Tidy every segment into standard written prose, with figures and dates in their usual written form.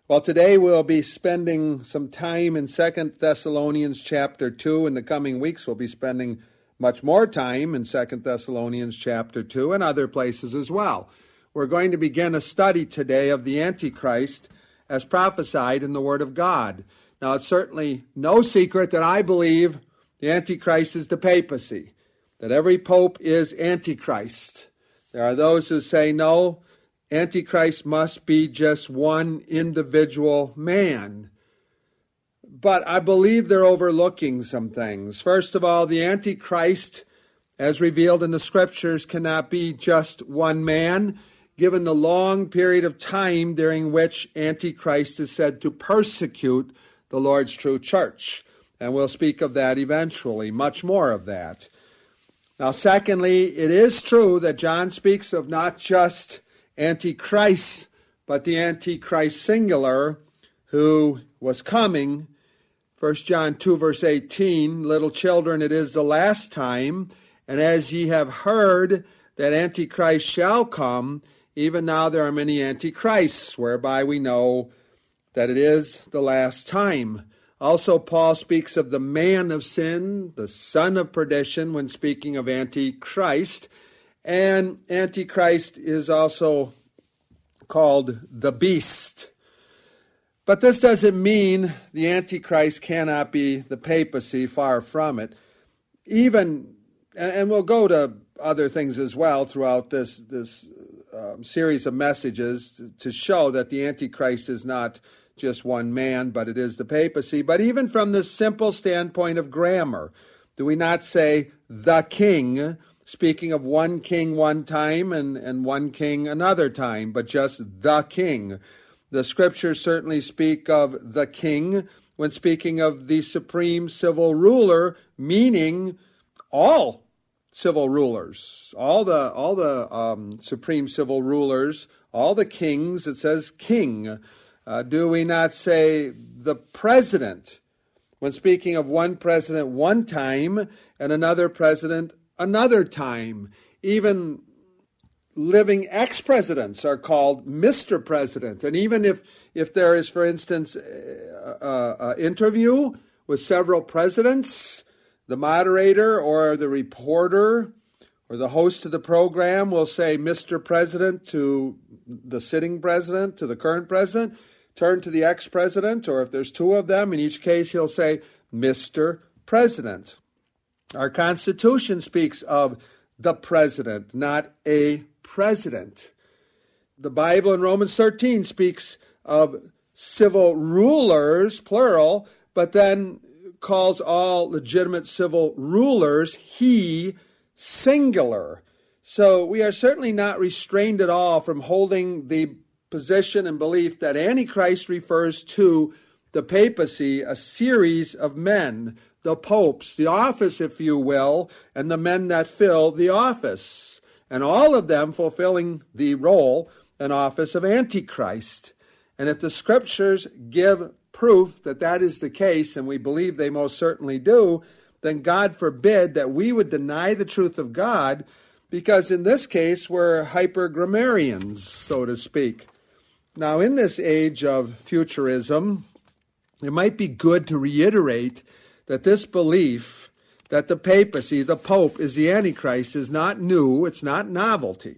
Well, today we'll be spending some time in 2 Thessalonians chapter 2. In the coming weeks, we'll be spending much more time in 2 Thessalonians chapter 2 and other places as well. We're going to begin a study today of the Antichrist as prophesied in the Word of God. Now, it's certainly no secret that I believe the Antichrist is the papacy, that every pope is Antichrist. There are those who say, no, Antichrist must be just one individual man. But I believe they're overlooking some things. First of all, the Antichrist, as revealed in the Scriptures, cannot be just one man, given the long period of time during which Antichrist is said to persecute the Lord's true church. And we'll speak of that eventually, much more of that. Now, secondly, it is true that John speaks of not just Antichrist, but the Antichrist singular, who was coming. 1 John 2 verse 18, little children, it is the last time, and as ye have heard that Antichrist shall come, even now there are many Antichrists, whereby we know that it is the last time. Also, Paul speaks of the man of sin, the son of perdition, when speaking of Antichrist. And Antichrist is also called the beast. But this doesn't mean the Antichrist cannot be the papacy, far from it. And we'll go to other things as well throughout this series of messages to show that the Antichrist is not just one man, but it is the papacy. But even from the simple standpoint of grammar, do we not say the king, speaking of one king one time and one king another time, but just the king? The Scriptures certainly speak of the king when speaking of the supreme civil ruler, meaning all civil rulers, all the supreme civil rulers, all the kings. It says king. Do we not say the president when speaking of one president one time and another president another time? Even living ex-presidents are called Mr. President. And even if there is, for instance, an interview with several presidents, the moderator or the reporter or the host of the program will say Mr. President to the sitting president, to the current president, turn to the ex-president, or if there's two of them, in each case he'll say Mr. President. Our Constitution speaks of the president, not a president. The Bible in Romans 13 speaks of civil rulers, plural, but then calls all legitimate civil rulers he, singular. So we are certainly not restrained at all from holding the position and belief that Antichrist refers to the papacy, a series of men, the popes, the office, if you will, and the men that fill the office, and all of them fulfilling the role and office of Antichrist. And if the Scriptures give proof that that is the case, and we believe they most certainly do, then God forbid that we would deny the truth of God, because in this case we're hypergrammarians, so to speak. Now, in this age of futurism, it might be good to reiterate that this belief that the papacy, the Pope, is the Antichrist is not new, it's not novelty.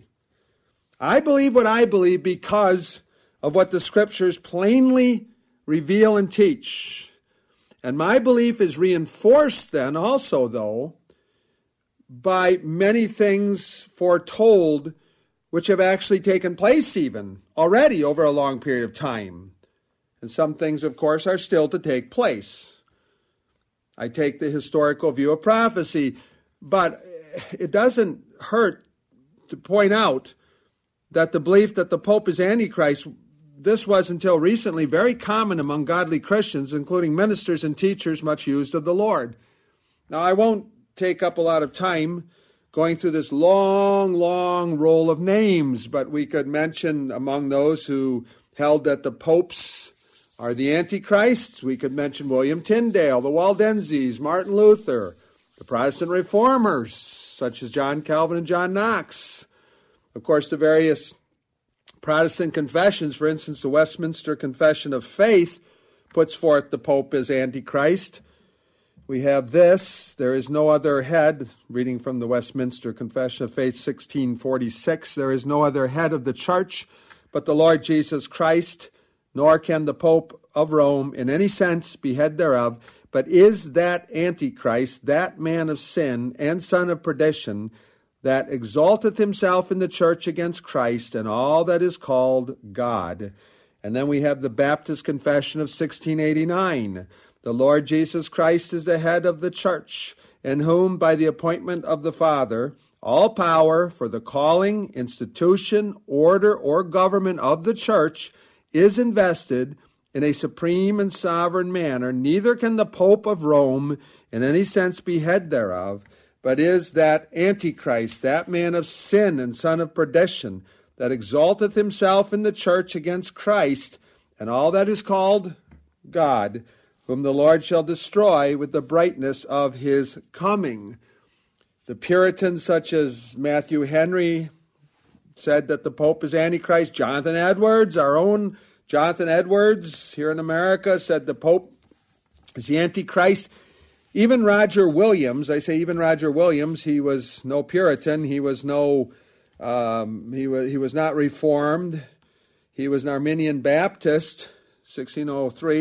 I believe what I believe because of what the Scriptures plainly reveal and teach. And my belief is reinforced then also, though, by many things foretold which have actually taken place even already over a long period of time. And some things, of course, are still to take place. I take the historical view of prophecy, but it doesn't hurt to point out that the belief that the Pope is Antichrist, this was until recently very common among godly Christians, including ministers and teachers much used of the Lord. Now, I won't take up a lot of time going through this long roll of names, but we could mention among those who held that the popes are the Antichrists, we could mention William Tyndale, the Waldenses, Martin Luther, the Protestant reformers, such as John Calvin and John Knox. Of course, the various Protestant confessions, for instance, the Westminster Confession of Faith puts forth the Pope as Antichrist. We have this: there is no other head, reading from the Westminster Confession of Faith, 1646, there is no other head of the Church but the Lord Jesus Christ, nor can the Pope of Rome in any sense be head thereof, but is that Antichrist, that man of sin and son of perdition, that exalteth himself in the church against Christ and all that is called God. And then we have the Baptist Confession of 1689. The Lord Jesus Christ is the head of the church, in whom by the appointment of the Father, all power for the calling, institution, order, or government of the church is invested in a supreme and sovereign manner. Neither can the Pope of Rome in any sense be head thereof, but is that Antichrist, that man of sin and son of perdition, that exalteth himself in the church against Christ and all that is called God, whom the Lord shall destroy with the brightness of his coming. The Puritans, such as Matthew Henry, said that the Pope is Antichrist. Jonathan Edwards, our own Jonathan Edwards here in America, said the Pope is the Antichrist. Even Roger Williams, I say even Roger Williams, he was no Puritan, he was no, he was not Reformed, he was an Arminian Baptist, 1603,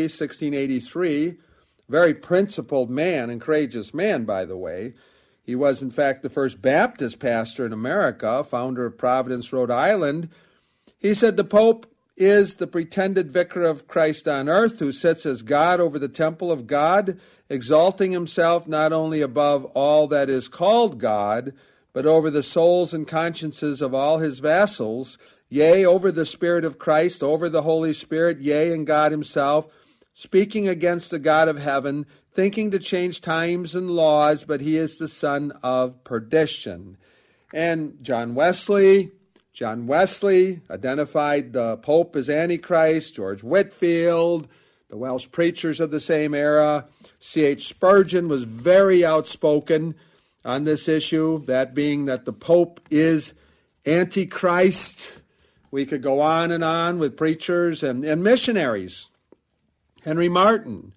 1683, very principled man and courageous man, by the way. He was, in fact, the first Baptist pastor in America, founder of Providence, Rhode Island. He said the Pope is the pretended vicar of Christ on earth, who sits as God over the temple of God, exalting himself not only above all that is called God, but over the souls and consciences of all his vassals, yea, over the Spirit of Christ, over the Holy Spirit, yea, and God himself, speaking against the God of heaven, thinking to change times and laws, but he is the son of perdition. And John Wesley identified the Pope as Antichrist. George Whitefield, the Welsh preachers of the same era. C.H. Spurgeon was very outspoken on this issue, that being that the Pope is Antichrist. We could go on with preachers and missionaries. Henry Martin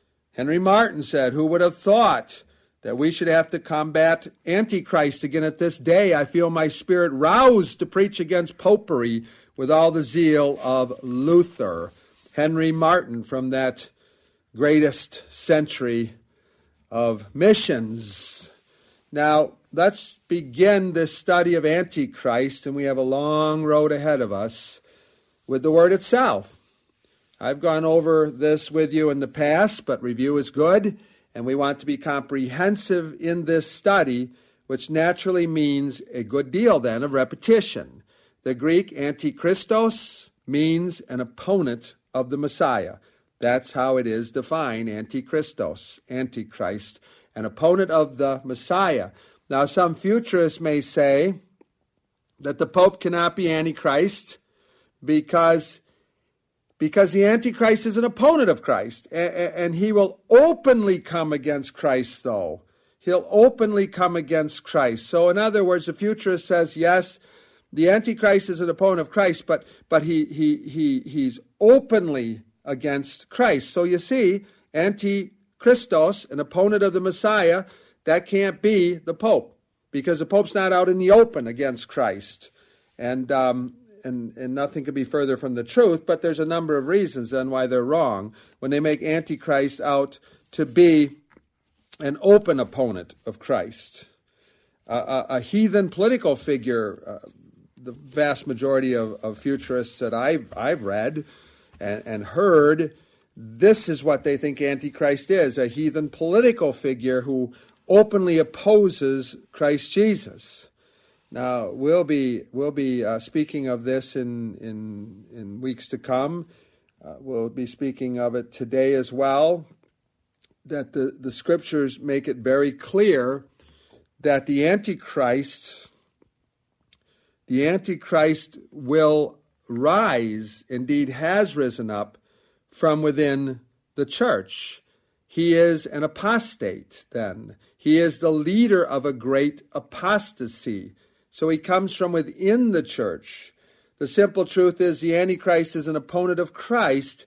said, who would have thought that we should have to combat Antichrist again at this day? I feel my spirit roused to preach against popery with all the zeal of Luther. Henry Martin, from that greatest century of missions. Now, let's begin this study of Antichrist, and we have a long road ahead of us with the word itself. I've gone over this with you in the past, but review is good, and we want to be comprehensive in this study, which naturally means a good deal then of repetition. The Greek antichristos means an opponent of the Messiah. That's how it is defined, antichristos, Antichrist, an opponent of the Messiah. Now, some futurists may say that the Pope cannot be Antichrist because the Antichrist is an opponent of Christ, and he will openly come against Christ, though. He'll openly come against Christ. So, in other words, the futurist says, yes, the Antichrist is an opponent of Christ, but he's openly against Christ. So you see, Antichristos, an opponent of the Messiah, that can't be the Pope, because the Pope's not out in the open against Christ. And nothing could be further from the truth, but there's a number of reasons then why they're wrong when they make Antichrist out to be an open opponent of Christ. A heathen political figure, the vast majority of futurists that I've read and heard, this is what they think Antichrist is, a heathen political figure who openly opposes Christ Jesus. Now, we'll be speaking of this in weeks to come. We'll be speaking of it today as well, that the Scriptures make it very clear that the Antichrist will rise, indeed has risen up, from within the church. He is an apostate, then. He is the leader of a great apostasy. So he comes from within the church. The simple truth is the Antichrist is an opponent of Christ.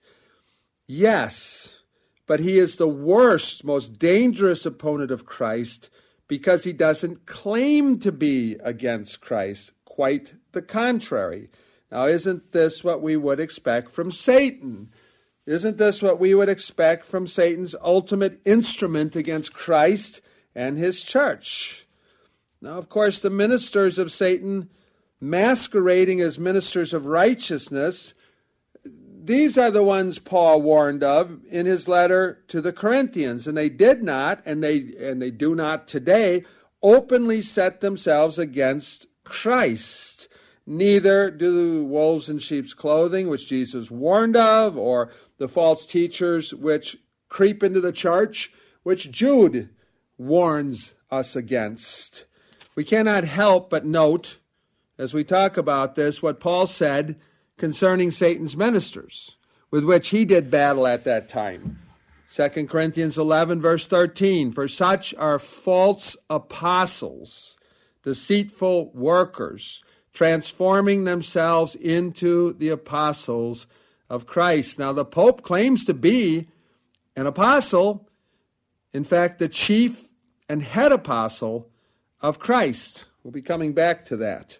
Yes, but he is the worst, most dangerous opponent of Christ because he doesn't claim to be against Christ. Quite the contrary. Now, isn't this what we would expect from Satan? Isn't this what we would expect from Satan's ultimate instrument against Christ and his church? Now, of course, the ministers of Satan, masquerading as ministers of righteousness, these are the ones Paul warned of in his letter to the Corinthians, and they did not, and they do not today, openly set themselves against Christ. Neither do wolves in sheep's clothing, which Jesus warned of, or the false teachers which creep into the church, which Jude warns us against. We cannot help but note, as we talk about this, what Paul said concerning Satan's ministers, with which he did battle at that time. 2 Corinthians 11, verse 13, "For such are false apostles, deceitful workers, transforming themselves into the apostles of Christ." Now, the Pope claims to be an apostle, in fact, the chief and head apostle of Christ. We'll be coming back to that.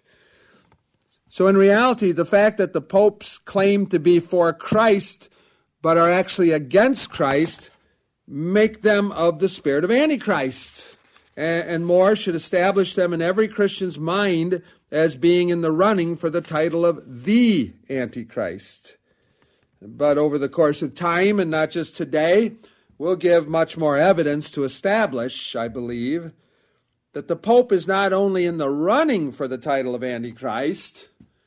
So in reality, the fact that the popes claim to be for Christ but are actually against Christ make them of the spirit of Antichrist, and more should establish them in every Christian's mind as being in the running for the title of the Antichrist. But over the course of time, and not just today, we'll give much more evidence to establish, I believe, that the Pope is not only in the running for the title of Antichrist,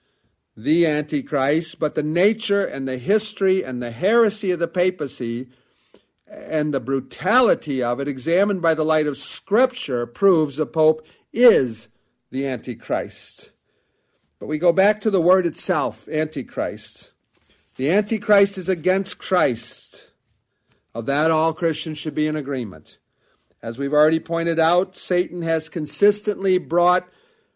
the Antichrist, but the nature and the history and the heresy of the papacy and the brutality of it, examined by the light of Scripture, proves the Pope is the Antichrist. But we go back to the word itself, Antichrist. The Antichrist is against Christ. Of that, all Christians should be in agreement. As we've already pointed out, Satan has consistently brought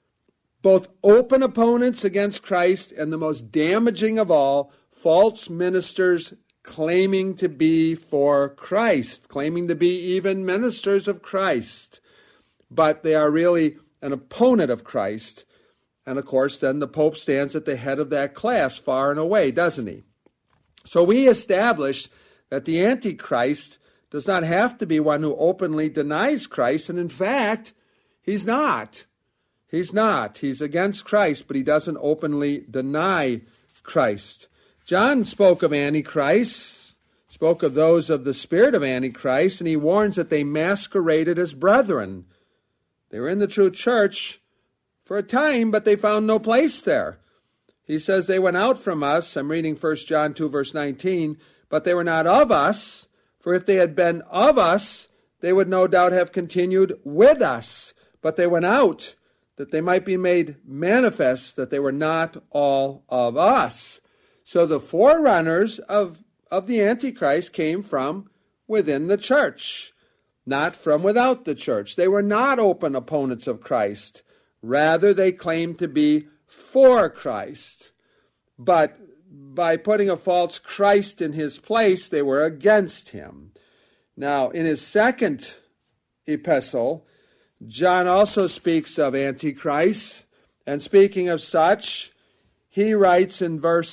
both open opponents against Christ and the most damaging of all, false ministers claiming to be for Christ, claiming to be even ministers of Christ. But they are really an opponent of Christ. And of course, then the Pope stands at the head of that class far and away, doesn't he? So we established that the Antichrist does not have to be one who openly denies Christ, and in fact, he's not. He's not. He's against Christ, but he doesn't openly deny Christ. John spoke of Antichrist, spoke of those of the spirit of Antichrist, and he warns that they masqueraded as brethren. They were in the true church for a time, but they found no place there. He says they went out from us. I'm reading 1 John 2, verse 19, but they were not of us, for if they had been of us, they would no doubt have continued with us. But they went out, that they might be made manifest that they were not all of us. So the forerunners of the Antichrist came from within the church, not from without the church. They were not open opponents of Christ. Rather, they claimed to be for Christ. But by putting a false Christ in his place, they were against him. Now, in his second epistle, John also speaks of Antichrist, and speaking of such, he writes in verse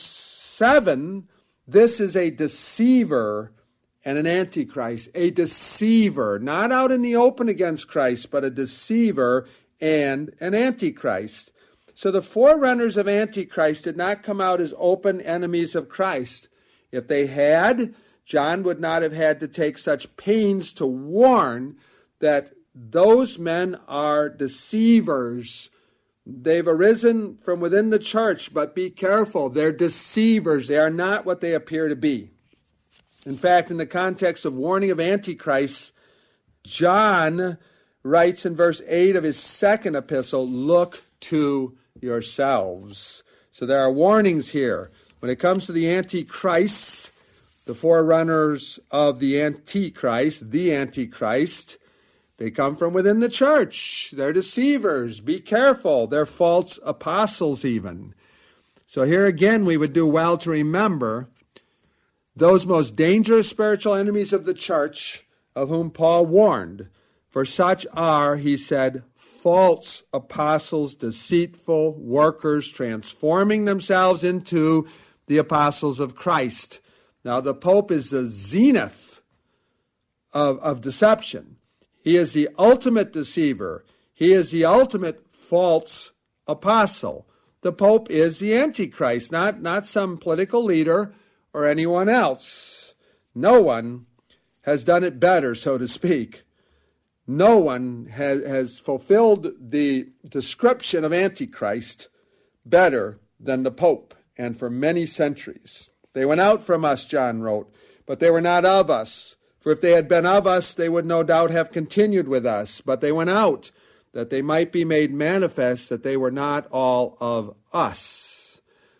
7, this is a deceiver and an Antichrist, a deceiver, not out in the open against Christ, but a deceiver and an Antichrist. So the forerunners of Antichrist did not come out as open enemies of Christ. If they had, John would not have had to take such pains to warn that those men are deceivers. They've arisen from within the church, but be careful. They're deceivers. They are not what they appear to be. In fact, in the context of warning of Antichrist, John writes in verse 8 of his second epistle, look to yourselves. So there are warnings here. When it comes to the Antichrists, the forerunners of the Antichrist, they come from within the church. They're deceivers. Be careful. They're false apostles even. So here again, we would do well to remember those most dangerous spiritual enemies of the church of whom Paul warned. For such are, he said, false apostles, deceitful workers, transforming themselves into the apostles of Christ. Now, the Pope is the zenith of deception. He is the ultimate deceiver. He is the ultimate false apostle. The Pope is the Antichrist, not some political leader or anyone else. No one has done it better, so to speak. No one has fulfilled the description of Antichrist better than the Pope, and for many centuries. They went out from us, John wrote, but they were not of us. For if they had been of us, they would no doubt have continued with us. But they went out, that they might be made manifest that they were not all of us.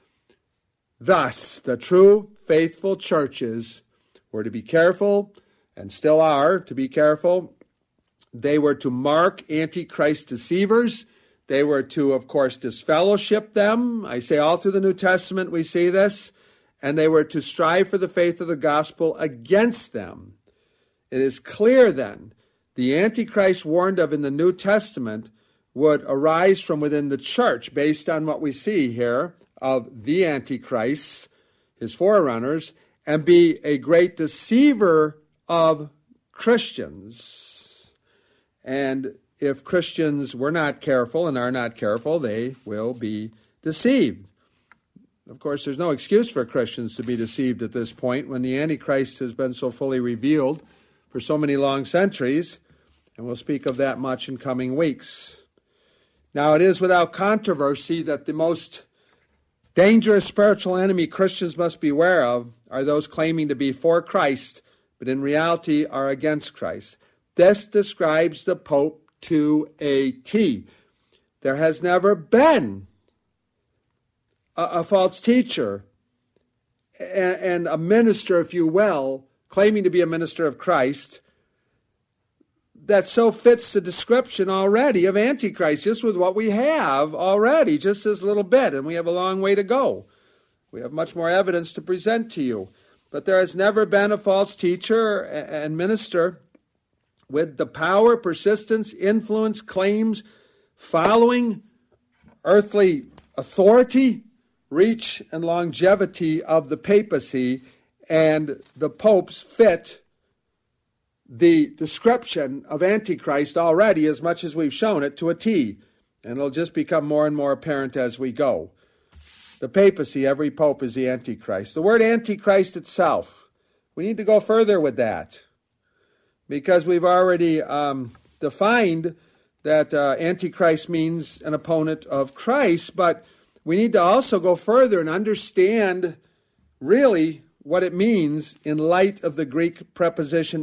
Thus, the true, faithful churches were to be careful, and still are to be careful. They were to mark Antichrist deceivers. They were to, of course, disfellowship them. I say all through the New Testament we see this. And they were to strive for the faith of the gospel against them. It is clear then, the Antichrist warned of in the New Testament would arise from within the church based on what we see here of the Antichrist, his forerunners, and be a great deceiver of Christians. And if Christians were not careful and are not careful, they will be deceived. Of course, there's no excuse for Christians to be deceived at this point when the Antichrist has been so fully revealed for so many long centuries, and we'll speak of that much in coming weeks. Now, it is without controversy that the most dangerous spiritual enemy Christians must beware of are those claiming to be for Christ, but in reality are against Christ. This describes the Pope to a T. There has never been a false teacher and a minister, if you will, claiming to be a minister of Christ that so fits the description already of Antichrist, just with what we have already, just this little bit, and we have a long way to go. We have much more evidence to present to you. But there has never been a false teacher and minister with the power, persistence, influence, claims, following, earthly authority, reach, and longevity of the papacy, and the popes fit the description of Antichrist already as much as we've shown it to a T, and it'll just become more and more apparent as we go. The papacy, every pope is the Antichrist. The word Antichrist itself, we need to go further with that, because we've already defined that Antichrist means an opponent of Christ, but we need to also go further and understand really what it means in light of the Greek preposition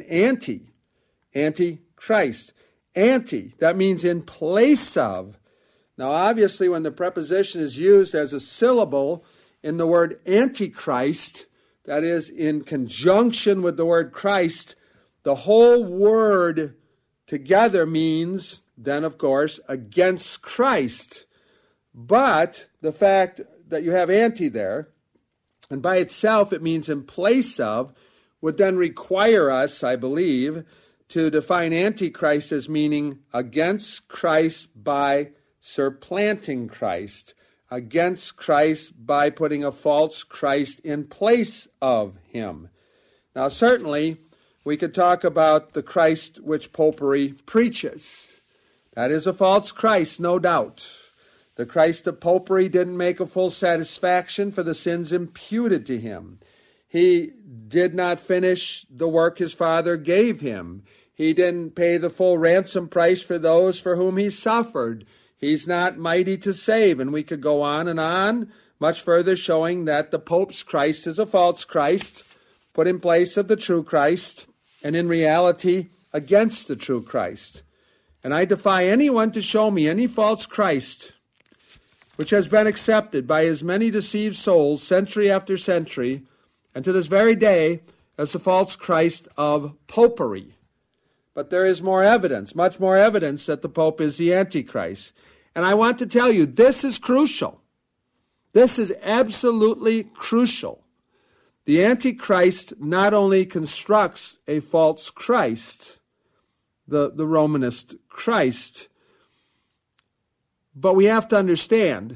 anti-Christ. Anti, that means in place of. Now, obviously, when the preposition is used as a syllable in the word Antichrist, that is, in conjunction with the word Christ, the whole word together means, then, of course, against Christ. But the fact that you have anti there, and by itself it means in place of, would then require us, I believe, to define Antichrist as meaning against Christ by supplanting Christ, against Christ by putting a false Christ in place of him. Now, certainly, we could talk about the Christ which popery preaches. That is a false Christ, no doubt. The Christ of popery didn't make a full satisfaction for the sins imputed to him. He did not finish the work his Father gave him. He didn't pay the full ransom price for those for whom he suffered. He's not mighty to save. And we could go on, much further, showing that the Pope's Christ is a false Christ, put in place of the true Christ, and in reality against the true Christ. And I defy anyone to show me any false Christ which has been accepted by as many deceived souls century after century, and to this very day, as the false Christ of popery. But there is more evidence, much more evidence, that the Pope is the Antichrist. And I want to tell you, this is crucial. This is absolutely crucial. The Antichrist not only constructs a false Christ, the Romanist Christ, but we have to understand,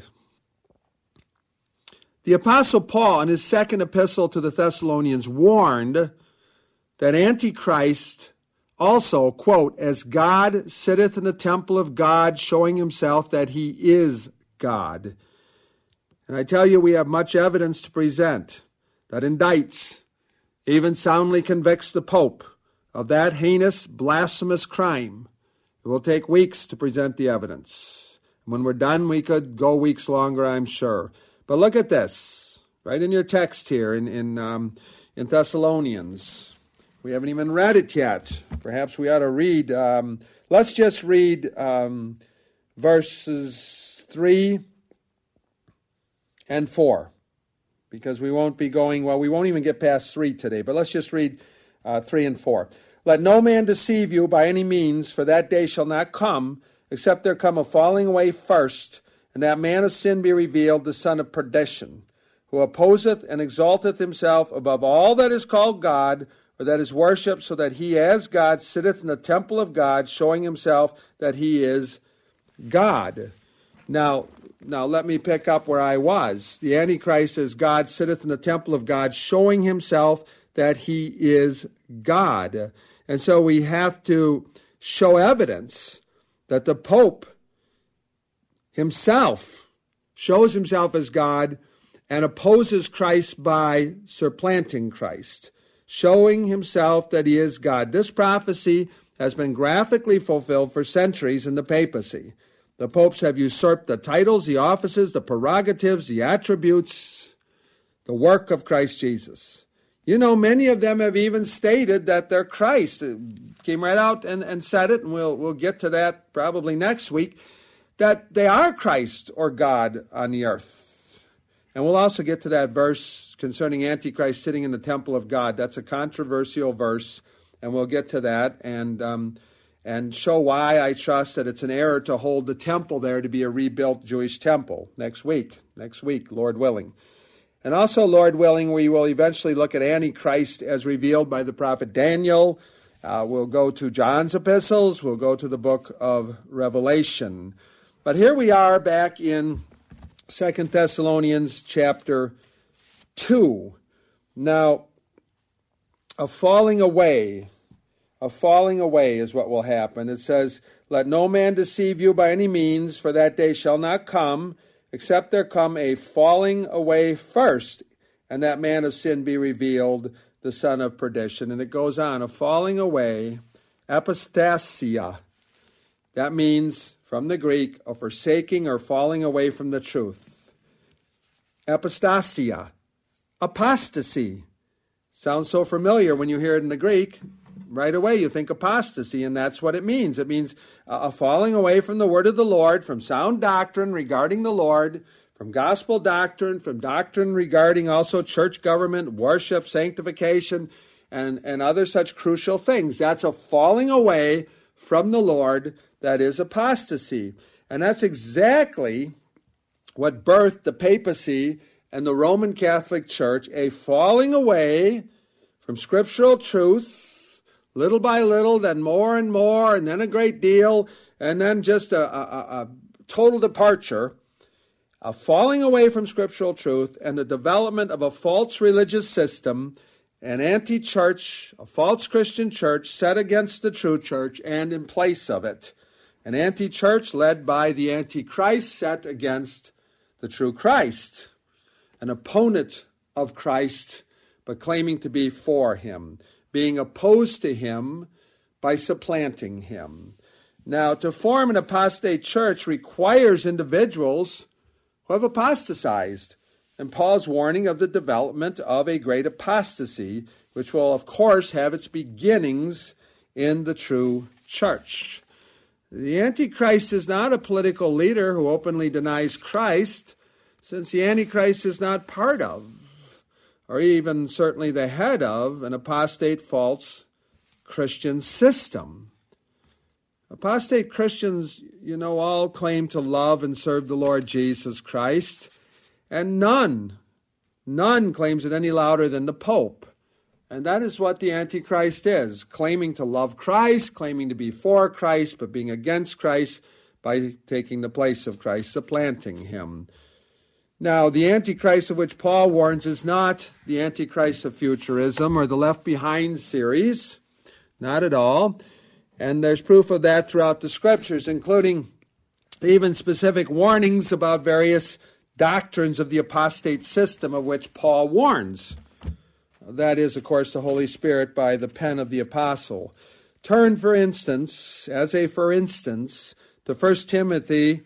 the Apostle Paul in his second epistle to the Thessalonians warned that Antichrist also, quote, as God sitteth in the temple of God, showing himself that he is God. And I tell you, we have much evidence to present that indicts, even soundly convicts the Pope of that heinous, blasphemous crime. It will take weeks to present the evidence. When we're done, we could go weeks longer, I'm sure. But look at this, right in your text here in Thessalonians. We haven't even read it yet. Perhaps we ought to read. Let's just read verses 3 and 4. Because we won't be going, we won't even get past 3 today. But let's just read 3 and 4. Let no man deceive you by any means, for that day shall not come, except there come a falling away first, and that man of sin be revealed, the son of perdition, who opposeth and exalteth himself above all that is called God, or that is worshipped, so that he as God sitteth in the temple of God, showing himself that he is God. Now let me pick up where I was. The Antichrist as God sitteth in the temple of God, showing himself that he is God. And so we have to show evidence that the Pope himself shows himself as God and opposes Christ by supplanting Christ, showing himself that he is God. This prophecy has been graphically fulfilled for centuries in the papacy. The popes have usurped the titles, the offices, the prerogatives, the attributes, the work of Christ Jesus. You know, many of them have even stated that they're Christ. It came right out and said it, and we'll get to that probably next week, that they are Christ or God on the earth. And we'll also get to that verse concerning Antichrist sitting in the temple of God. That's a controversial verse, and we'll get to that and show why I trust that it's an error to hold the temple there to be a rebuilt Jewish temple next week, Lord willing. And also, Lord willing, we will eventually look at Antichrist as revealed by the prophet Daniel. We'll go to John's epistles. We'll go to the book of Revelation. But here we are back in 2 Thessalonians chapter 2. Now, a falling away is what will happen. It says, let no man deceive you by any means, for that day shall not come, except there come a falling away first, and that man of sin be revealed, the son of perdition. And it goes on, a falling away, apostasia. That means, from the Greek, a forsaking or falling away from the truth. Apostasia, apostasy. Sounds so familiar when you hear it in the Greek. Right away you think apostasy, and that's what it means. It means a falling away from the word of the Lord, from sound doctrine regarding the Lord, from gospel doctrine, from doctrine regarding also church government, worship, sanctification, and other such crucial things. That's a falling away from the Lord. That is apostasy. And that's exactly what birthed the papacy and the Roman Catholic Church, a falling away from scriptural truth, little by little, then more and more, and then a great deal, and then just a total departure, a falling away from scriptural truth, and the development of a false religious system, an anti-church, a false Christian church set against the true church, and in place of it, an anti-church led by the Antichrist set against the true Christ, an opponent of Christ, but claiming to be for him, being opposed to him by supplanting him. Now, to form an apostate church requires individuals who have apostatized, and Paul's warning of the development of a great apostasy, which will, of course, have its beginnings in the true church. The Antichrist is not a political leader who openly denies Christ, since the Antichrist is not part of, or even certainly the head of, an apostate false Christian system. Apostate Christians, all claim to love and serve the Lord Jesus Christ, And none claims it any louder than the Pope. And that is what the Antichrist is, claiming to love Christ, claiming to be for Christ, but being against Christ by taking the place of Christ, supplanting him. Now, the Antichrist of which Paul warns is not the Antichrist of Futurism or the Left Behind series, not at all. And there's proof of that throughout the Scriptures, including even specific warnings about various doctrines of the apostate system of which Paul warns. That is, of course, the Holy Spirit by the pen of the apostle. Turn, for instance, to 1 Timothy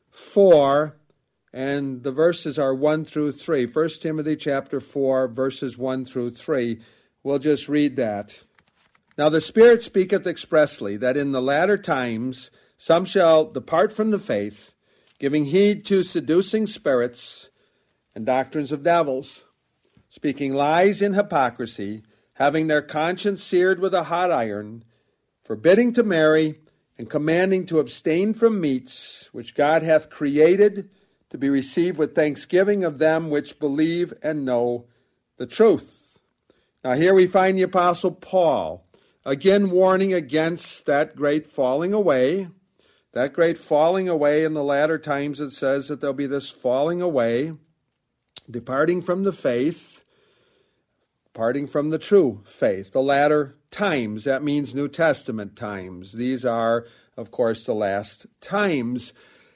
4, and the verses are 1 through 3. 1 Timothy chapter 4, verses 1 through 3. We'll just read that. Now the Spirit speaketh expressly, that in the latter times some shall depart from the faith, giving heed to seducing spirits and doctrines of devils, speaking lies in hypocrisy, having their conscience seared with a hot iron, forbidding to marry, and commanding to abstain from meats, which God hath created to be received with thanksgiving of them which believe and know the truth. Now here we find the Apostle Paul, again warning against that great falling away. That great falling away in the latter times, it says that there'll be this falling away, departing from the faith, departing from the true faith. The latter times, that means New Testament times. These are, of course, the last times.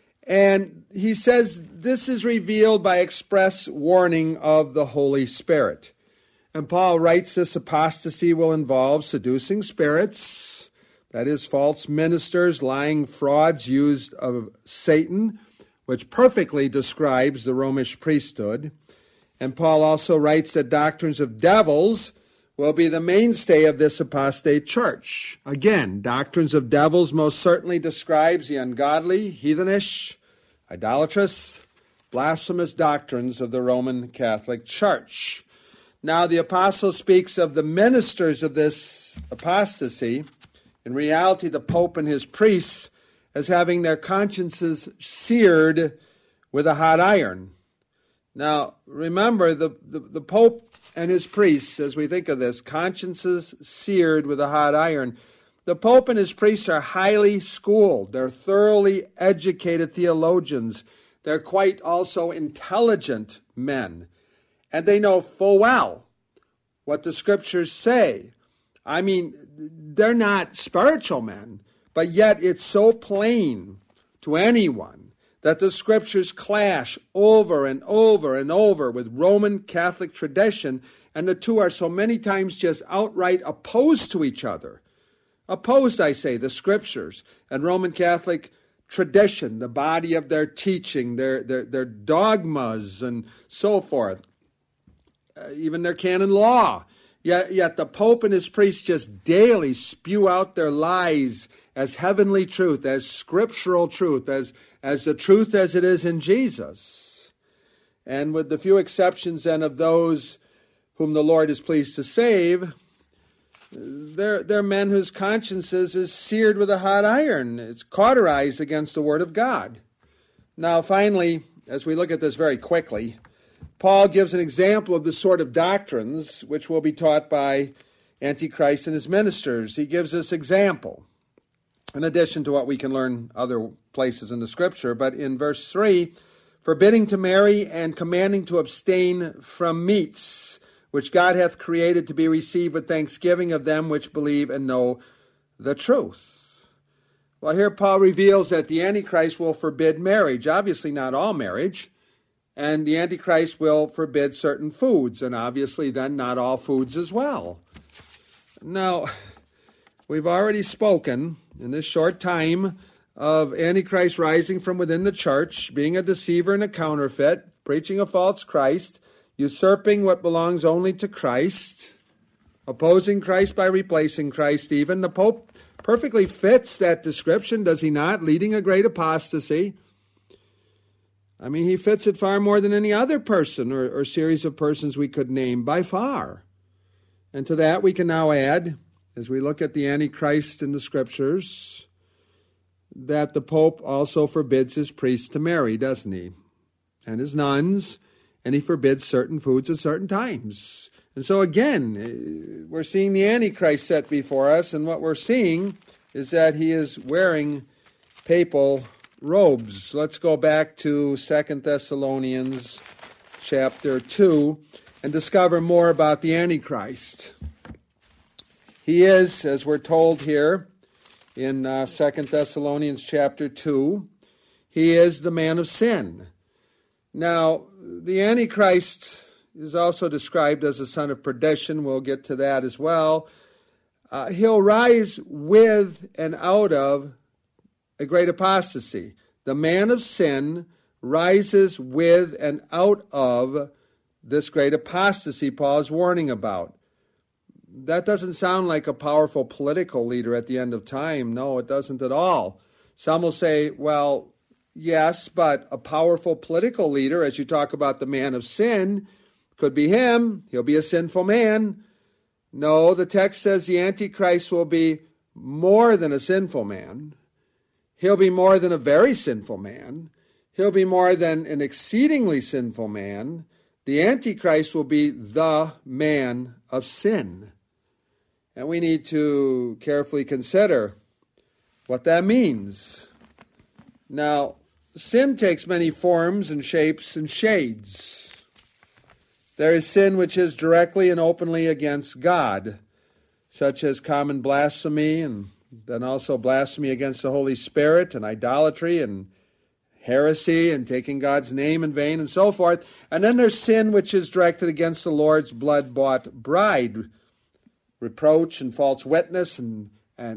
And he says this is revealed by express warning of the Holy Spirit. And Paul writes this apostasy will involve seducing spirits, that is, false ministers, lying frauds used of Satan, which perfectly describes the Romish priesthood. And Paul also writes that doctrines of devils will be the mainstay of this apostate church. Again, doctrines of devils most certainly describes the ungodly, heathenish, idolatrous, blasphemous doctrines of the Roman Catholic Church. Now, the apostle speaks of the ministers of this apostasy, in reality the Pope and his priests, as having their consciences seared with a hot iron. Now, remember, the Pope and his priests, as we think of this, consciences seared with a hot iron, the Pope and his priests are highly schooled. They're thoroughly educated theologians. They're quite also intelligent men. And they know full well what the Scriptures say. I mean, they're not spiritual men, but yet it's so plain to anyone that the Scriptures clash over and over and over with Roman Catholic tradition, and the two are so many times just outright opposed to each other. Opposed, I say, the Scriptures and Roman Catholic tradition, the body of their teaching, their dogmas and so forth, even their canon law. Yet the Pope and his priests just daily spew out their lies as heavenly truth, as scriptural truth, as the truth as it is in Jesus. And with the few exceptions then of those whom the Lord is pleased to save, they're men whose consciences is seared with a hot iron. It's cauterized against the Word of God. Now, finally, as we look at this very quickly, Paul gives an example of the sort of doctrines which will be taught by Antichrist and his ministers. He gives this example, in addition to what we can learn other places in the Scripture. But in verse 3, forbidding to marry and commanding to abstain from meats, which God hath created to be received with thanksgiving of them which believe and know the truth. Well, here Paul reveals that the Antichrist will forbid marriage. Obviously not all marriage. And the Antichrist will forbid certain foods, and obviously then not all foods as well. Now, we've already spoken in this short time of Antichrist rising from within the church, being a deceiver and a counterfeit, preaching a false Christ, usurping what belongs only to Christ, opposing Christ by replacing Christ even. The Pope perfectly fits that description, does he not? Leading a great apostasy. I mean, he fits it far more than any other person or series of persons we could name, by far. And to that we can now add, as we look at the Antichrist in the Scriptures, that the Pope also forbids his priests to marry, doesn't he? And his nuns. and he forbids certain foods at certain times. And so again, we're seeing the Antichrist set before us, and what we're seeing is that he is wearing papal robes. Let's go back to 2 Thessalonians chapter 2 and discover more about the Antichrist. He is, as we're told here in 2 Thessalonians chapter 2, he is the man of sin. Now, the Antichrist is also described as a son of perdition. We'll get to that as well. He'll rise with and out of a great apostasy. The man of sin rises with and out of this great apostasy Paul is warning about. That doesn't sound like a powerful political leader at the end of time. No, it doesn't at all. Some will say, well, yes, but a powerful political leader, as you talk about the man of sin, could be him. He'll be a sinful man. No, the text says the Antichrist will be more than a sinful man. He'll be more than a very sinful man. He'll be more than an exceedingly sinful man. The Antichrist will be the man of sin. And we need to carefully consider what that means. Now, sin takes many forms and shapes and shades. There is sin which is directly and openly against God, such as common blasphemy, and then also blasphemy against the Holy Spirit, and idolatry, and heresy, and taking God's name in vain, and so forth. And then there's sin which is directed against the Lord's blood-bought bride, reproach and false witness, and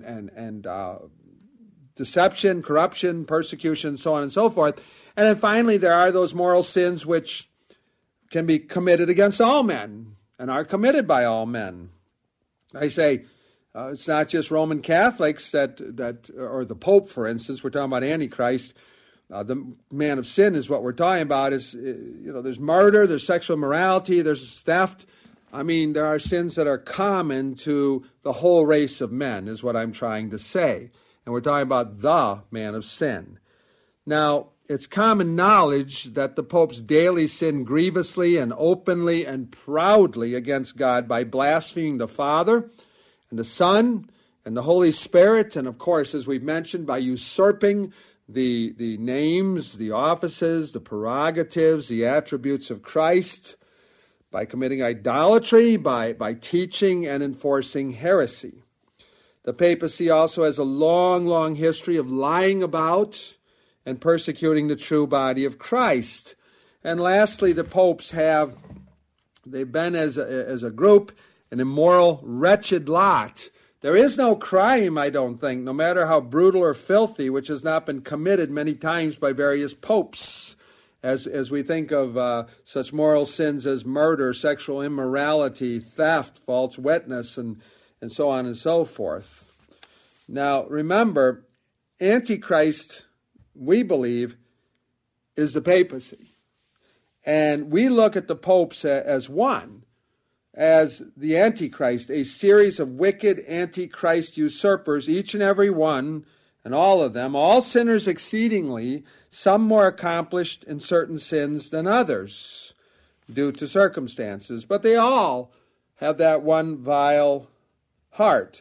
deception, corruption, persecution, so on and so forth. And then finally, there are those moral sins which can be committed against all men and are committed by all men. I say it's not just Roman Catholics that or the Pope, for instance. We're talking about Antichrist. The man of sin is what we're talking about. Is there's murder, there's sexual immorality, there's theft. I mean, there are sins that are common to the whole race of men, is what I'm trying to say. And we're talking about the man of sin. Now, it's common knowledge that the popes daily sin grievously and openly and proudly against God by blaspheming the Father and the Son and the Holy Spirit, and of course, as we've mentioned, by usurping the names, the offices, the prerogatives, the attributes of Christ, by committing idolatry, by teaching and enforcing heresy. The papacy also has a long, long history of lying about and persecuting the true body of Christ. And lastly, the popes they've been as a group an immoral, wretched lot. There is no crime, I don't think, no matter how brutal or filthy, which has not been committed many times by various popes. As we think of such moral sins as murder, sexual immorality, theft, false witness, and so on and so forth. Now, remember, Antichrist, we believe, is the papacy. And we look at the popes as one, as the Antichrist, a series of wicked Antichrist usurpers, each and every one, and all of them, all sinners exceedingly, some more accomplished in certain sins than others, due to circumstances. But they all have that one vile heart.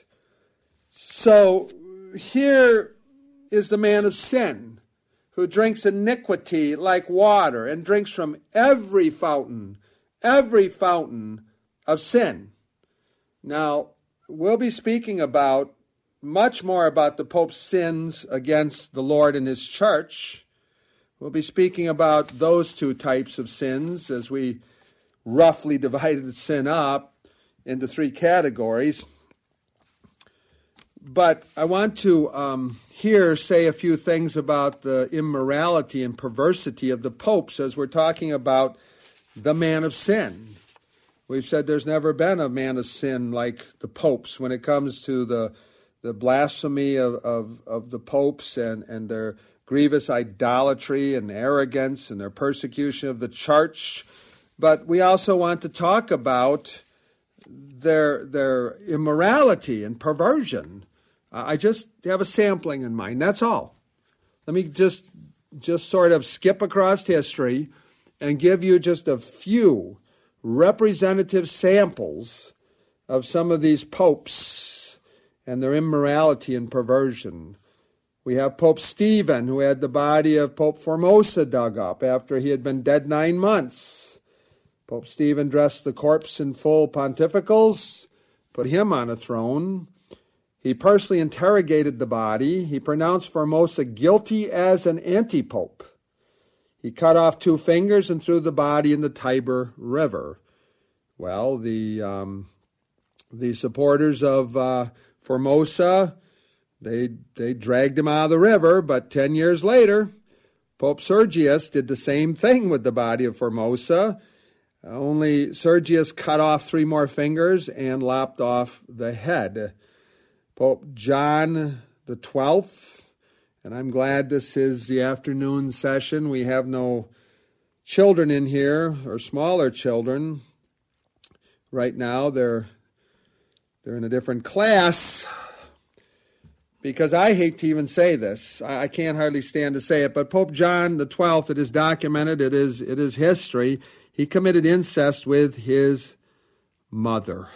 So here is the man of sin, who drinks iniquity like water and drinks from every fountain of sin. Now, we'll be speaking much more about the Pope's sins against the Lord and his church. We'll be speaking about those two types of sins as we roughly divided sin up into three categories. But I want to here say a few things about the immorality and perversity of the popes as we're talking about the man of sin. We've said there's never been a man of sin like the popes when it comes to the blasphemy of the popes and their grievous idolatry and arrogance and their persecution of the church. But we also want to talk about their immorality and perversion. I just have a sampling in mind, that's all. Let me just sort of skip across history and give you just a few representative samples of some of these popes and their immorality and perversion. We have Pope Stephen, who had the body of Pope Formosa dug up after he had been dead 9 months. Pope Stephen dressed the corpse in full pontificals, put him on a throne. He personally interrogated the body. He pronounced Formosa guilty as an anti-pope. He cut off 2 fingers and threw the body in the Tiber River. Well, the supporters of Formosa, they dragged him out of the river, but 10 years later, Pope Sergius did the same thing with the body of Formosa. Only Sergius cut off 3 more fingers and lopped off the head. Pope John the 12th, and I'm glad this is the afternoon session. We have no children in here, or smaller children. Right now, they're in a different class, because I hate to even say this. I can't hardly stand to say it, but Pope John the 12th, it is documented, it is history. He committed incest with his mother.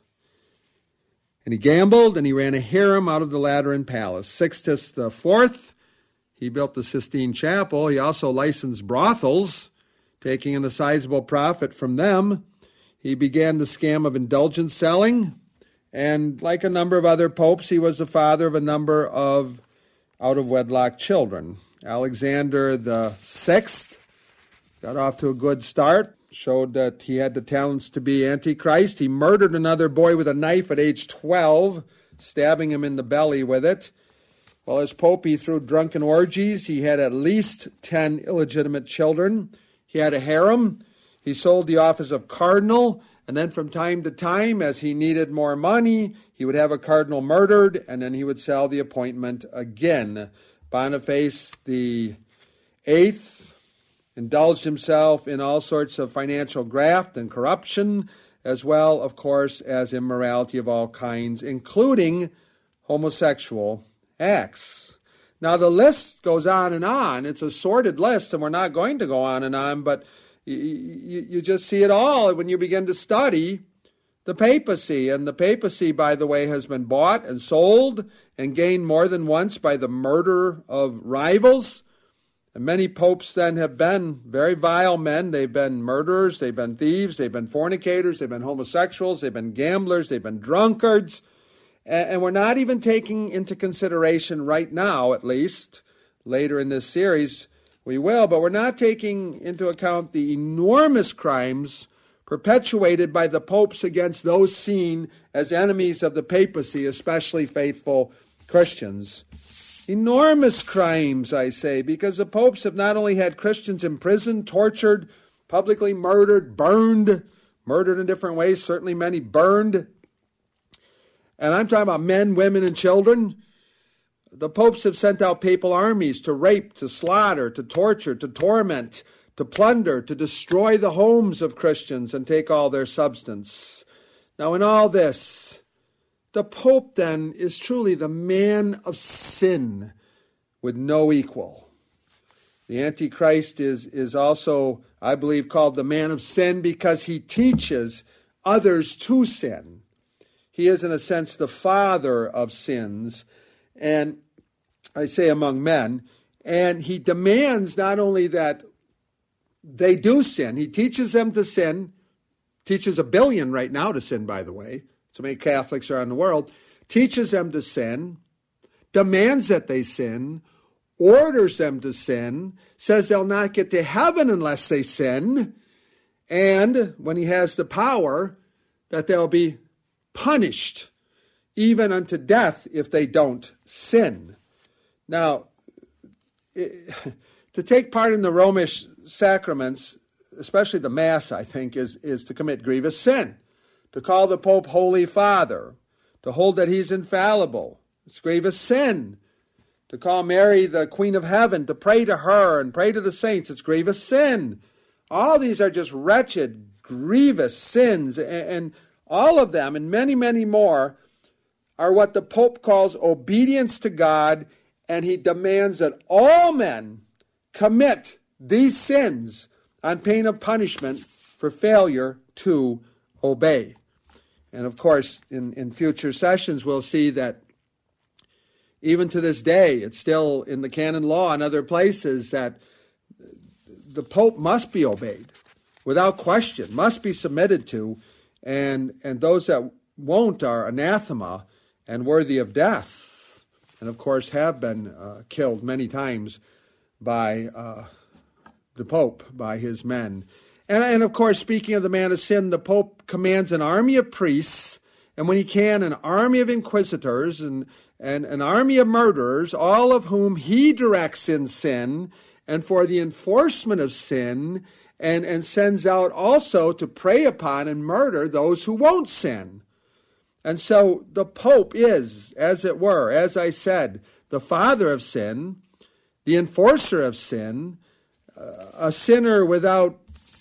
And he gambled, and he ran a harem out of the Lateran Palace. Sixtus IV, he built the Sistine Chapel. He also licensed brothels, taking in a sizable profit from them. He began the scam of indulgence selling. And like a number of other popes, he was the father of a number of out-of-wedlock children. Alexander VI got off to a good start, showed that he had the talents to be Antichrist. He murdered another boy with a knife at age 12, stabbing him in the belly with it. While as pope, he threw drunken orgies. He had at least 10 illegitimate children. He had a harem. He sold the office of cardinal, and then from time to time, as he needed more money, he would have a cardinal murdered, and then he would sell the appointment again. Boniface the Eighth indulged himself in all sorts of financial graft and corruption, as well, of course, as immorality of all kinds, including homosexual acts. Now, the list goes on and on. It's a sordid list, and we're not going to go on and on, but you just see it all when you begin to study the papacy. And the papacy, by the way, has been bought and sold and gained more than once by the murder of rivals. And many popes then have been very vile men. They've been murderers, they've been thieves, they've been fornicators, they've been homosexuals, they've been gamblers, they've been drunkards. And we're not even taking into consideration right now, at least, later in this series, we will, but we're not taking into account the enormous crimes perpetuated by the popes against those seen as enemies of the papacy, especially faithful Christians. Enormous crimes, I say, because the popes have not only had Christians imprisoned, tortured, publicly murdered, burned, murdered in different ways, certainly many burned. And I'm talking about men, women, and children. The popes have sent out papal armies to rape, to slaughter, to torture, to torment, to plunder, to destroy the homes of Christians and take all their substance. Now, in all this, the Pope then is truly the man of sin with no equal. The Antichrist is also, I believe, called the man of sin because he teaches others to sin. He is, in a sense, the father of sins, and I say among men, and he demands not only that they do sin, he teaches them to sin, teaches 1 billion right now to sin, by the way, so many Catholics are in the world, teaches them to sin, demands that they sin, orders them to sin, says they'll not get to heaven unless they sin, and when he has the power, that they'll be punished even unto death if they don't sin. Now, to take part in the Romish sacraments, especially the Mass, I think, is to commit grievous sin. To call the Pope Holy Father, to hold that he's infallible, it's grievous sin. To call Mary the Queen of Heaven, to pray to her and pray to the saints, it's grievous sin. All these are just wretched, grievous sins, and all of them, and many, many more, are what the Pope calls obedience to God, and he demands that all men commit these sins on pain of punishment for failure to obey. And of course, in future sessions, we'll see that even to this day, it's still in the canon law and other places that the Pope must be obeyed without question, must be submitted to, and those that won't are anathema and worthy of death, and of course have been killed many times by the Pope, by his men. And of course, speaking of the man of sin, the Pope commands an army of priests, and when he can, an army of inquisitors and an army of murderers, all of whom he directs in sin and for the enforcement of sin, and sends out also to prey upon and murder those who won't sin. And so the Pope is, as it were, as I said, the father of sin, the enforcer of sin, a sinner without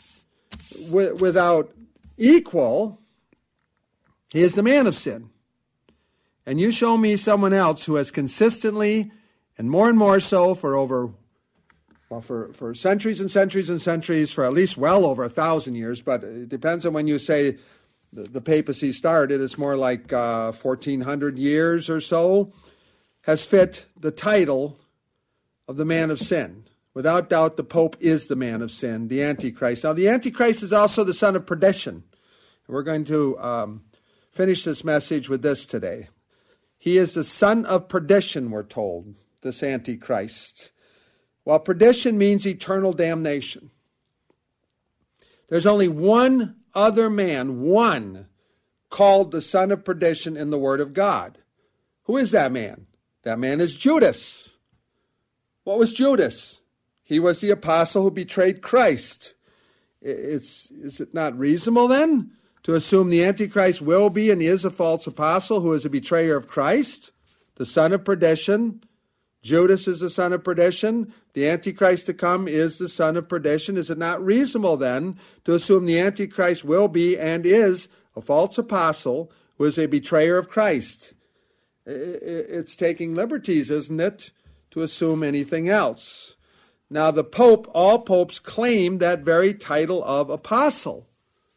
equal. He is the man of sin. And you show me someone else who has consistently, and more so for centuries and centuries and centuries, for at least well over 1,000 years, but it depends on when you say the papacy started. It's more like 1,400 years or so, has fit the title of the man of sin. Without doubt, the Pope is the man of sin, the Antichrist. Now, the Antichrist is also the son of perdition. We're going to finish this message with this today. He is the son of perdition, we're told, this Antichrist. Well, perdition means eternal damnation. There's only one other man, one, called the son of perdition in the Word of God. Who is that man? That man is Judas. What was Judas? He was the apostle who betrayed Christ. Is it not reasonable then to assume the Antichrist will be and is a false apostle who is a betrayer of Christ, the son of perdition? Judas is the son of perdition. The Antichrist to come is the son of perdition. Is it not reasonable then to assume the Antichrist will be and is a false apostle who is a betrayer of Christ? It's taking liberties, isn't it, to assume anything else? Now, the Pope, all popes claim that very title of apostle.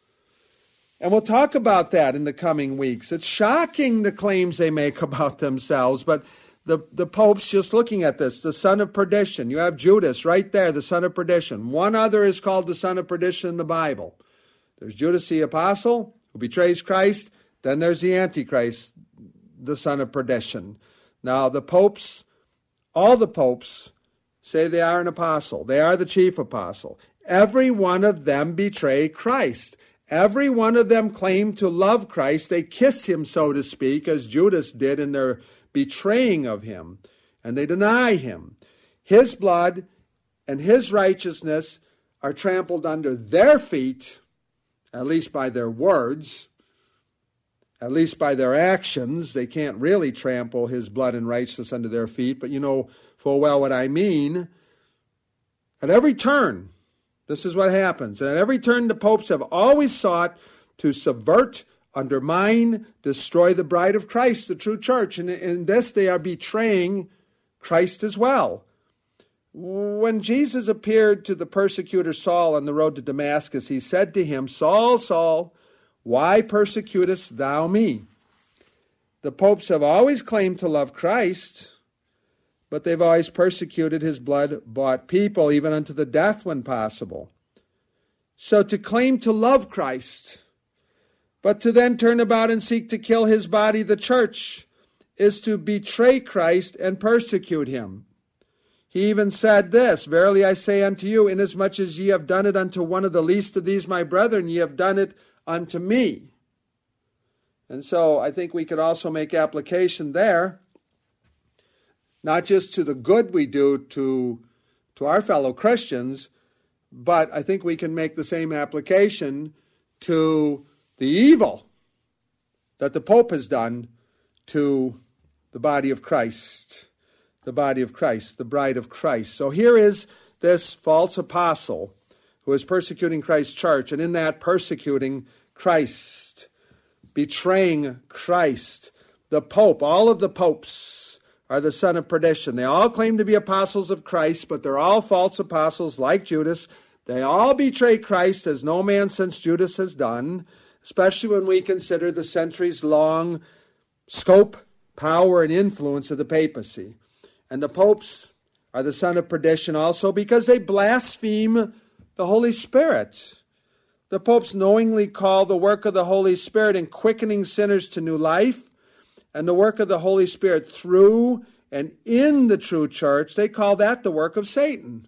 And we'll talk about that in the coming weeks. It's shocking the claims they make about themselves, but the popes, just looking at this, the son of perdition. You have Judas right there, the son of perdition. One other is called the son of perdition in the Bible. There's Judas the apostle who betrays Christ. Then there's the Antichrist, the son of perdition. Now, the popes, all the popes, say they are an apostle. They are the chief apostle. Every one of them betray Christ. Every one of them claim to love Christ. They kiss him, so to speak, as Judas did in their betraying of him. And they deny him. His blood and his righteousness are trampled under their feet, at least by their words, at least by their actions. They can't really trample his blood and righteousness under their feet, but you know full well what I mean. At every turn, this is what happens. And at every turn, the popes have always sought to subvert, undermine, destroy the bride of Christ, the true church. And in this, they are betraying Christ as well. When Jesus appeared to the persecutor Saul on the road to Damascus, he said to him, "Saul, Saul, why persecutest thou me?" The popes have always claimed to love Christ, but they've always persecuted his blood-bought people, even unto the death when possible. So to claim to love Christ, but to then turn about and seek to kill his body, the church, is to betray Christ and persecute him. He even said this, "Verily I say unto you, inasmuch as ye have done it unto one of the least of these my brethren, ye have done it unto me." And so I think we could also make application there, not just to the good we do to our fellow Christians, but I think we can make the same application to the evil that the Pope has done to the body of Christ, the body of Christ, the bride of Christ. So here is this false apostle who is persecuting Christ's church, and in that persecuting Christ, betraying Christ. The Pope, all of the popes, are the son of perdition. They all claim to be apostles of Christ, but they're all false apostles like Judas. They all betray Christ as no man since Judas has done, especially when we consider the centuries-long scope, power, and influence of the papacy. And the popes are the son of perdition also because they blaspheme the Holy Spirit. The popes knowingly call the work of the Holy Spirit in quickening sinners to new life, and the work of the Holy Spirit through and in the true church, they call that the work of Satan.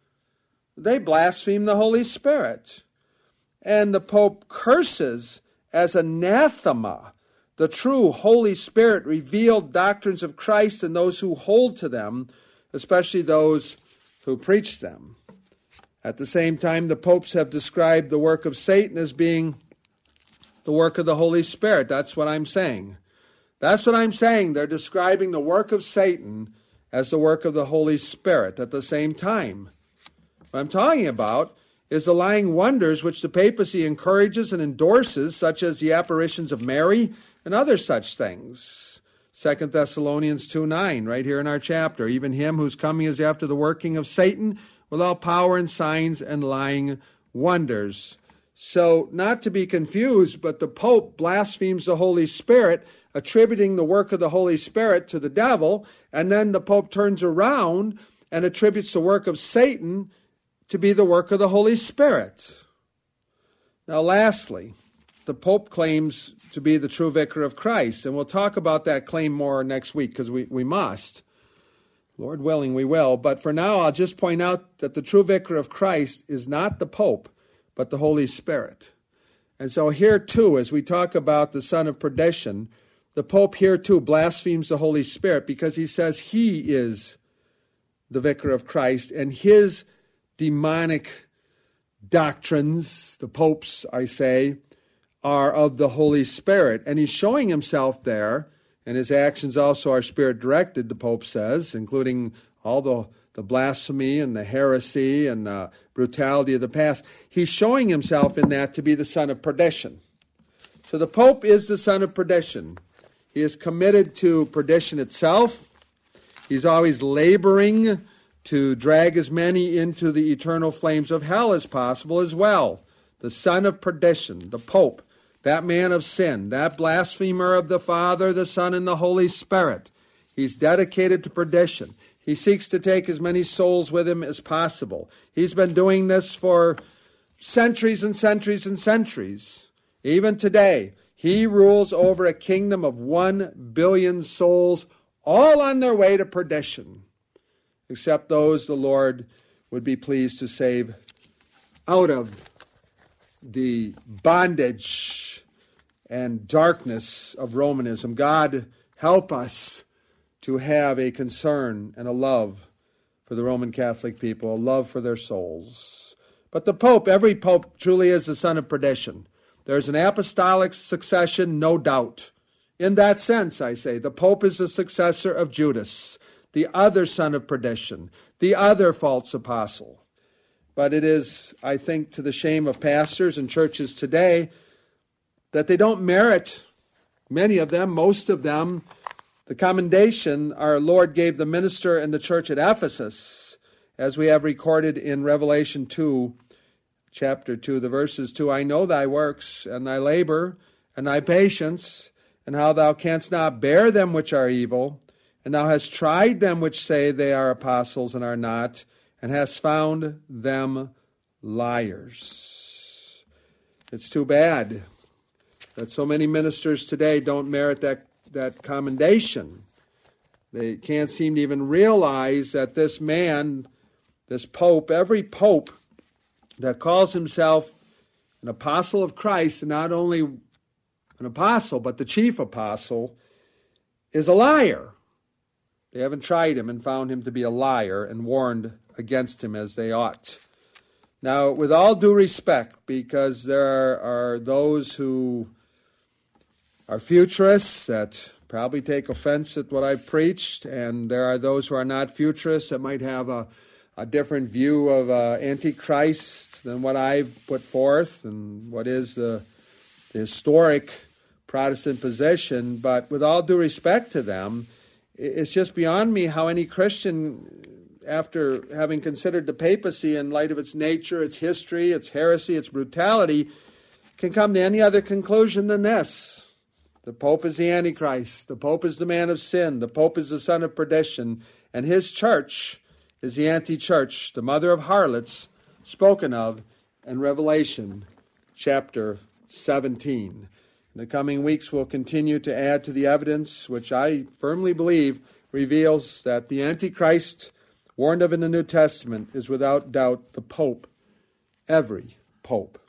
They blaspheme the Holy Spirit. And the Pope curses as anathema the true Holy Spirit revealed doctrines of Christ and those who hold to them, especially those who preach them. At the same time, the popes have described the work of Satan as being the work of the Holy Spirit. That's what I'm saying. That's what I'm saying. They're describing the work of Satan as the work of the Holy Spirit at the same time. What I'm talking about is the lying wonders which the papacy encourages and endorses, such as the apparitions of Mary and other such things. 2 Thessalonians 2:9, right here in our chapter. Even him whose coming is after the working of Satan, with all power and signs and lying wonders. So, not to be confused, but the Pope blasphemes the Holy Spirit, attributing the work of the Holy Spirit to the devil, and then the Pope turns around and attributes the work of Satan to be the work of the Holy Spirit. Now, lastly, the Pope claims to be the true vicar of Christ, and we'll talk about that claim more next week because we must. Lord willing, we will. But for now, I'll just point out that the true vicar of Christ is not the Pope, but the Holy Spirit. And so here too, as we talk about the son of perdition, the Pope here too blasphemes the Holy Spirit because he says he is the vicar of Christ, and his demonic doctrines, the Pope's, I say, are of the Holy Spirit. And he's showing himself there, and his actions also are Spirit-directed, the Pope says, including all the blasphemy and the heresy and the brutality of the past. He's showing himself in that to be the son of perdition. So the Pope is the son of perdition. He is committed to perdition itself. He's always laboring to drag as many into the eternal flames of hell as possible as well. The son of perdition, the Pope, that man of sin, that blasphemer of the Father, the Son, and the Holy Spirit. He's dedicated to perdition. He seeks to take as many souls with him as possible. He's been doing this for centuries and centuries and centuries. Even today, he rules over a kingdom of 1 billion souls, all on their way to perdition, except those the Lord would be pleased to save out of the bondage and darkness of Romanism. God help us to have a concern and a love for the Roman Catholic people, a love for their souls. But the Pope, every Pope truly is the son of perdition. There's an apostolic succession, no doubt. In that sense, I say, the Pope is the successor of Judas, the other son of perdition, the other false apostle. But it is, I think, to the shame of pastors and churches today that they don't merit, many of them, most of them, the commendation our Lord gave the minister and the church at Ephesus, as we have recorded in Revelation 2, chapter 2, the verses 2, I know thy works, and thy labor, and thy patience, and how thou canst not bear them which are evil, and thou hast tried them which say they are apostles and are not, and hast found them liars. It's too bad that so many ministers today don't merit that commendation. They can't seem to even realize that this man, this Pope, every Pope that calls himself an apostle of Christ, and not only an apostle, but the chief apostle, is a liar. They haven't tried him and found him to be a liar and warned against him as they ought. Now, with all due respect, because there are those who are futurists that probably take offense at what I've preached, and there are those who are not futurists that might have a different view of Antichrist than what I've put forth and what is the historic Protestant position. But with all due respect to them, it's just beyond me how any Christian after having considered the papacy in light of its nature, its history, its heresy, its brutality, can come to any other conclusion than this. The Pope is the Antichrist. The Pope is the man of sin. The Pope is the son of perdition. And his church is the anti-church, the mother of harlots, spoken of in Revelation chapter 17. In the coming weeks, we'll continue to add to the evidence, which I firmly believe reveals that the Antichrist warned of in the New Testament is without doubt the Pope, every Pope.